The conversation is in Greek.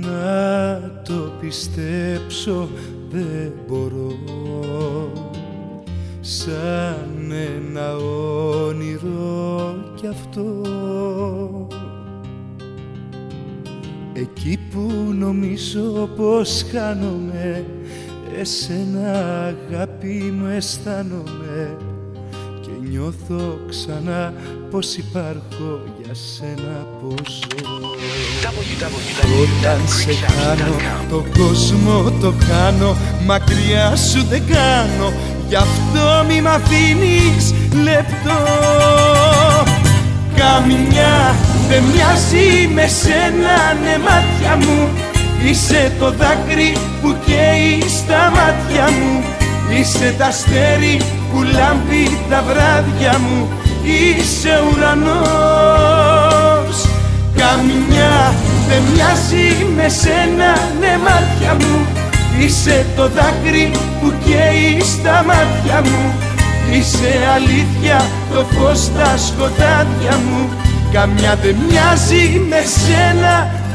να το πιστέψω δεν μπορώ, σαν ένα όνειρο κι αυτό. Εκεί που νομίζω πως χάνομαι, εσένα αγάπη μου αισθάνομαι και νιώθω ξανά πως υπάρχω, για σένα πως ζω. Όταν σε κάνω, τον κόσμο το κάνω, μακριά σου δεν κάνω, γι' αυτό μη μ' αφήνεις λεπτό. Καμιά δεν μοιάζει με σένα, ναι μάτια μου, είσαι το δάκρυ που καίει στα μάτια μου, είσαι τ' αστέρι που λάμπει τα βράδια μου, είσαι ουρανός. Καμιά δεν μοιάζει με σένα, ναι μάτια μου, είσαι το δάκρυ που καίει στα μάτια μου, είσαι αλήθεια το φως στα σκοτάδια μου. Καμιά δεν μοιάζει με σένα,